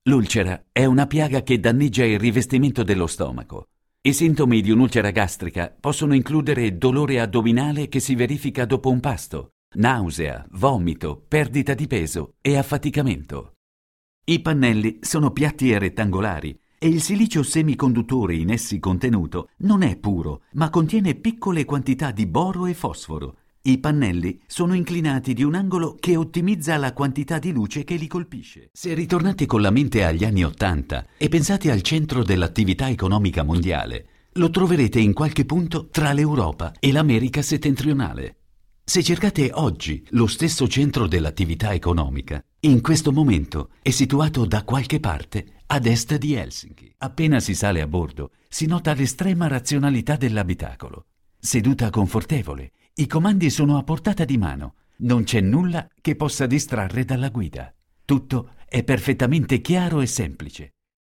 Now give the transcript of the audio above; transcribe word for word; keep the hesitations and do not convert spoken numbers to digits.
L'ulcera è una piaga che danneggia il rivestimento dello stomaco. I sintomi di un'ulcera gastrica possono includere dolore addominale che si verifica dopo un pasto, nausea, vomito, perdita di peso e affaticamento. I pannelli sono piatti e rettangolari e il silicio semiconduttore in essi contenuto non è puro, ma contiene piccole quantità di boro e fosforo. I pannelli sono inclinati di un angolo che ottimizza la quantità di luce che li colpisce. Se ritornate con la mente agli anni Ottanta e pensate al centro dell'attività economica mondiale, lo troverete in qualche punto tra l'Europa e l'America settentrionale. Se cercate oggi lo stesso centro dell'attività economica, in questo momento è situato da qualche parte ad est di Helsinki. Appena si sale a bordo, si nota l'estrema razionalità dell'abitacolo. Seduta confortevole, i comandi sono a portata di mano. Non c'è nulla che possa distrarre dalla guida. Tutto è perfettamente chiaro e semplice.